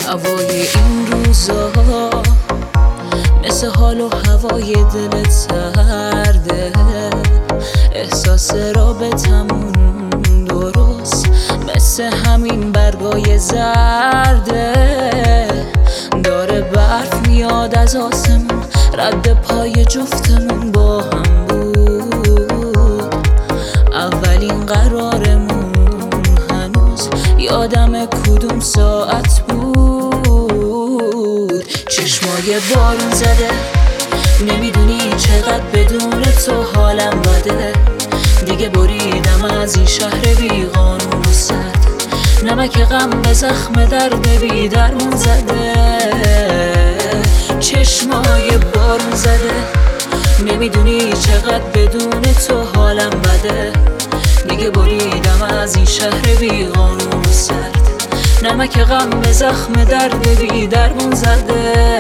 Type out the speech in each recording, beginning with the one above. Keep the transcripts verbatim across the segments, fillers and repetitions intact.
هوای این روزا مثل حال و هوای دلت سرده، احساس رابطمون درست مثل همین برگای زرده. داره برف میاد از آسمون، رد پای جفتمون با هم بود. اولین قرارمون هنوز یادم کدوم ساعت بود. چشمای بارون زده، نمیدونی چقدر بدون تو حالم بده. دیگه بریدم از این شهر بیقانون و سرد، نمک غم به زخم درد بی درمون زده. چشمای بارون زده، نمیدونی چقدر بدون تو حالم بده. دیگه بریدم از این شهر بیقانون و سرد، نمک غم به زخم درد بی درمون زده.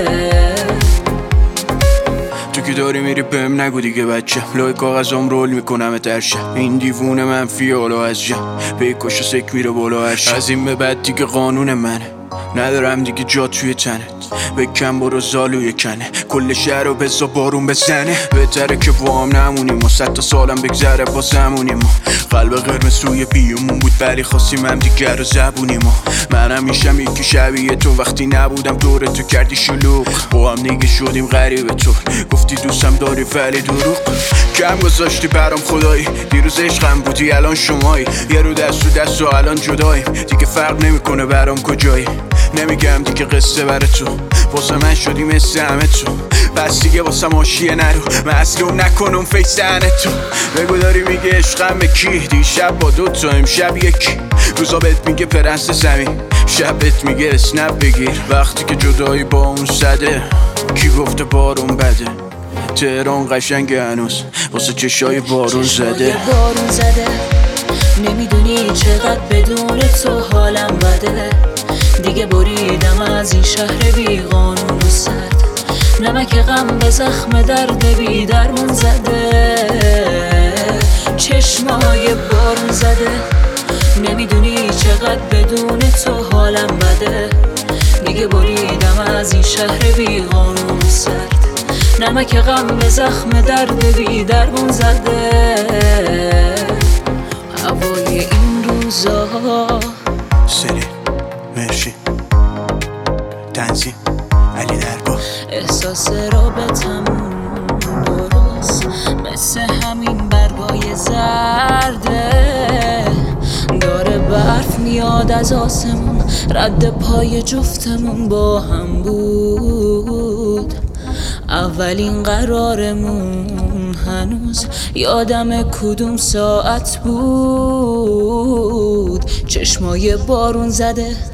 تو که داری میری بهم نگو دیگه بچه، لای کاغذام رول میکنم درشه. این دیوونه منفی حالا از جم پیکاش و سک میره بالا هرش. از این به بعد دیگه قانون منه، ندارم دیگه جا توی تنت. بکن برو زالوی کنه، کل شهر رو بزا بارون بزنه. بهتره که با هم نمونیم و صد تا سالم بگذره با زمونیم. قلب قرمز روی بیومون بود ولی خواستیم هم دیگر رو زبونیم. منم میشم یکی شبیه تو، وقتی نبودم دور تو کردی شلوغ. با هم دیگه شدیم غریب تو، گفتی دوستم داری ولی دروغ. کم گذاشتی برام خدایی، دیروز عشقم بودی الان شمایی. یه رو دست تو دست و الان جداییم، دیگه فرق نمیکنه برام کجایی. نمیگم دیگه قصه بره تو، واسه من شدی مثل همه تو. پس دیگه واسه ماشیه نرو، مظلوم نکنم فیسن تو. بگو داری میگه عشقم به کی، دیشب با دو تا امشب یکی. روزا بهت میگه پرنس زمین، شب بهت میگه اسنپ بگیر. وقتی که جدایی با اون زده، کی گفته بارون بده. تهران قشنگه هنوز واسه چشای بارون زده. بارون زده، نمیدونی چقدر بدون تو حالم بده. دیگه بریدم از این شهر بیقانون و سرد، نمک غم به زخم درد بی درمون زده. چشمای بارون زده، نمیدونی چقدر بدون تو حالم بده. دیگه بریدم از این شهر بیقانون و سرد، نمک غم به زخم درد بی درمون زده. هوای این روزا سری مرشی تنظیم علی دربا، احساس رابطمون درست مثل همین برگای زرده. داره برف میاد از آسمون، رد پای جفتمون با هم بود. اولین قرارمون هنوز یادم کدوم ساعت بود. چشمای بارون زده،